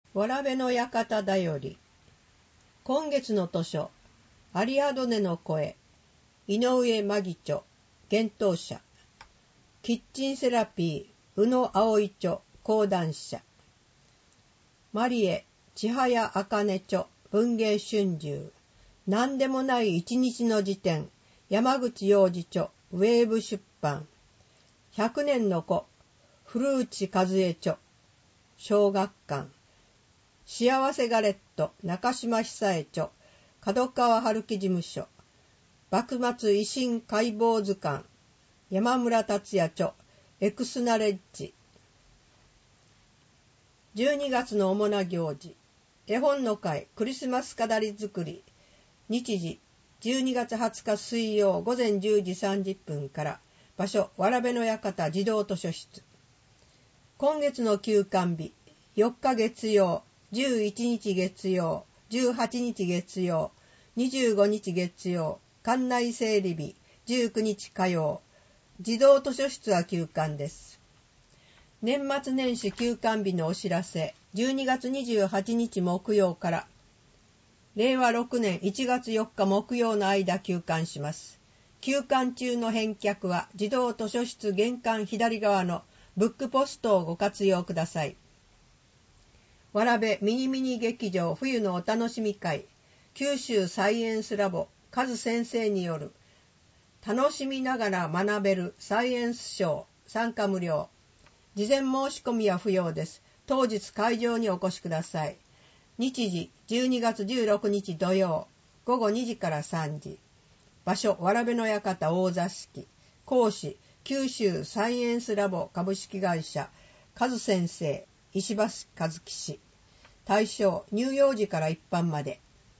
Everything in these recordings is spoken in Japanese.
わらべの館だより。今月の図書、アリアドネの声、井上真紀著、幻冬者。キッチンセラピー、宇野葵著、講談社。マリエ、千早茜著、文芸春秋。何でもない一日の辞典、山口洋二著、ウェーブ出版。100年の子、古内和恵著、小学館。幸せガレット、中島久恵著、角川春樹事務所。幕末維新解剖図鑑、山村達也著、エクスナレッジ。12月の主な行事。絵本の会、クリスマス飾り作り。日時、12月20日水曜午前10時30分から。場所、わらべの館児童図書室。今月の休館日、4日月曜、11日月曜、18日月曜、25日月曜、館内整理日、19日火曜。児童図書室は休館です。年末年始休館日のお知らせ。12月28日木曜から、令和6年1月4日木曜の間休館します。休館中の返却は児童図書室玄関左側のブックポストをご活用ください。わらべミニミニ劇場冬のお楽しみ会、九州サイエンスラボカズ先生による楽しみながら学べるサイエンスショー、参加無料。事前申し込みは不要です。当日会場にお越しください。日時12月16日土曜午後2時から3時。場所、わらべの館大座敷。講師、九州サイエンスラボ株式会社カズ先生、石橋和樹氏。対象、乳幼児から一般まで。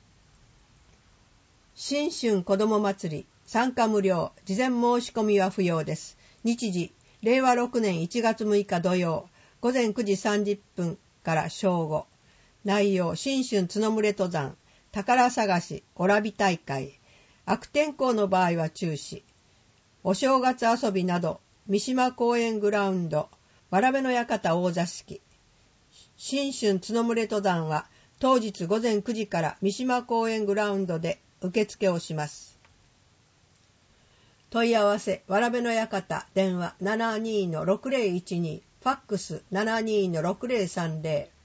新春子ども祭り、参加無料、事前申し込みは不要です。日時、令和6年1月6日土曜、午前9時30分から正午。内容、新春角群れ登山、宝探し、おらび大会。悪天候の場合は中止。お正月遊びなど、三島公園グラウンド、わらべの館大座敷。新春角群れ登山は当日午前9時から三島公園グラウンドで受付をします。問い合わせ、わらべの館、電話 72-6012、ファックス 72-6030。